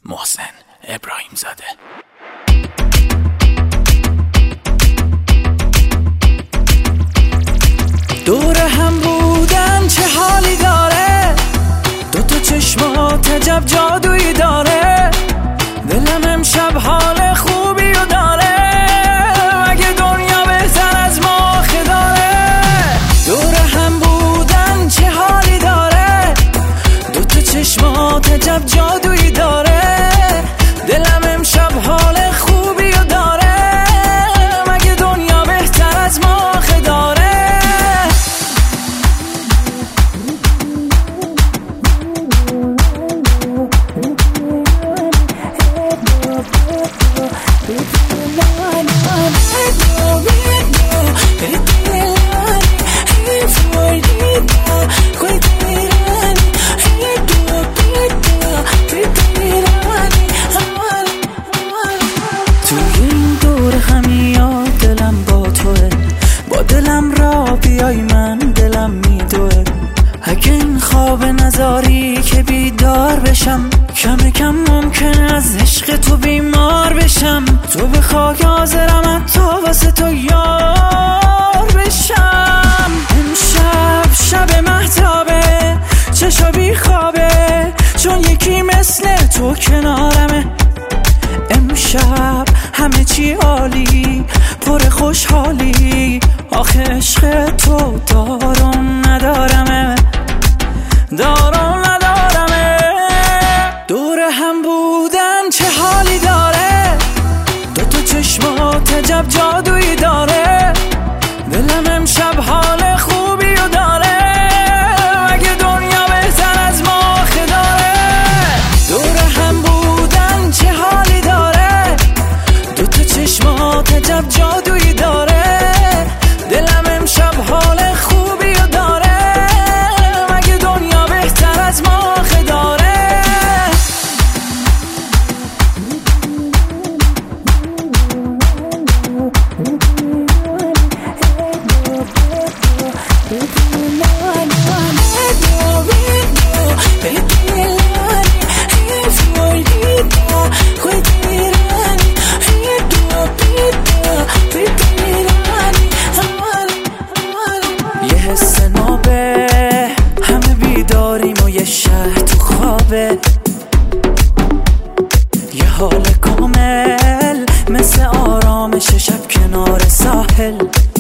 محسن ابراهیم زاده. دور هم بودن چه حالی داره، دوتا چشمات عجب جادویی داره، دلم امشب حال خوبی رو داره، مگه دنیا بهتر از ما داره. دور هم بودن چه حالی داره، دوتا چشمات عجب جادویی داره، دلم امشب حال خوبی رو داره، مگه دنیا بهتر از ما داره. دلم را بیای من دلم میدوه، اگه این خواب نذاری که بیدار بشم، کم کم ممکن از عشق تو بیمار بشم، تو بخوای حاضرم حتی واسه تو یار بشم. امشب شب مهتابه، چشا بی خوابه، چون یکی مثل تو کنارمه. امشب همه چی عالی، پر خوشحالی، آخه عشق تو دارم ندارمه، دارم ندارمه. دور هم بودن چه حالی داره، دوتا چشمات عجب جادویی داره، دلم امشب حال خوبی رو داره، مگه دنیا بهتر از ما داره. دور هم بودن چه حالی داره، دوتا چشمات عجب جادویی داره، دلم امشب حال خوبی رو داره، مگه دنیا بهتر از ما داره. یه حس نابه، همه بیداریم و یه شهر تو خوابه، یه حال کامل مثل آرامش شب کنار ساحل.